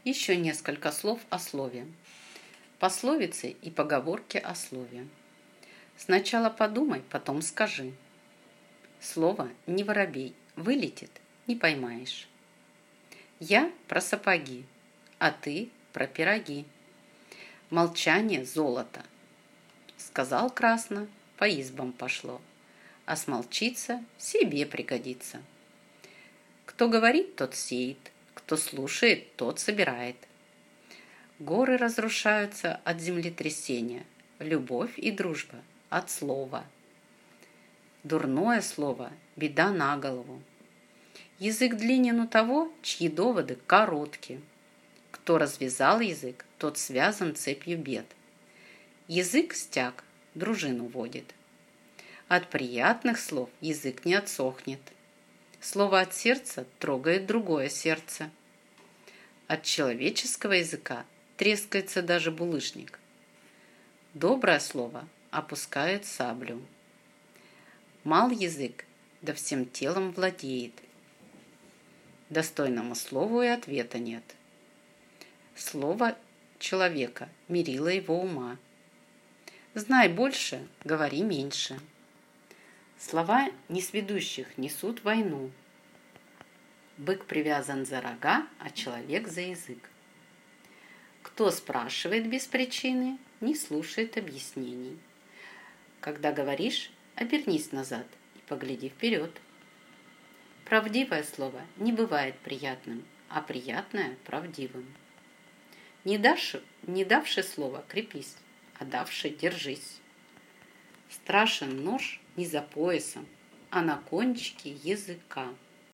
Еще несколько слов о слове. Пословицы и поговорки о слове. Сначала подумай, потом скажи. Слово не воробей, вылетит, не поймаешь. Я про сапоги, а ты про пироги. Молчание золото. Сказал красно, по избам пошло, а смолчится, себе пригодится. Кто говорит, тот сеет, кто слушает, тот собирает. Горы разрушаются от землетрясения, любовь и дружба от слова. Дурное слово – беда на голову. Язык длинен у того, чьи доводы короткие. Кто развязал язык, тот связан цепью бед. Язык стяг, дружину водит. От приятных слов язык не отсохнет. Слово от сердца трогает другое сердце. От человеческого языка трескается даже булыжник. Доброе слово опускает саблю. Мал язык, да всем телом владеет. Достойному слову и ответа нет. Слово человека мерило его ума. Знай больше, говори меньше. Слова несведущих несут войну. Бык привязан за рога, а человек за язык. Кто спрашивает без причины, не слушает объяснений. Когда говоришь, обернись назад и погляди вперед. Правдивое слово не бывает приятным, а приятное – правдивым. Не давши слова, крепись, а давши, держись. Страшен нож не за поясом, а на кончике языка.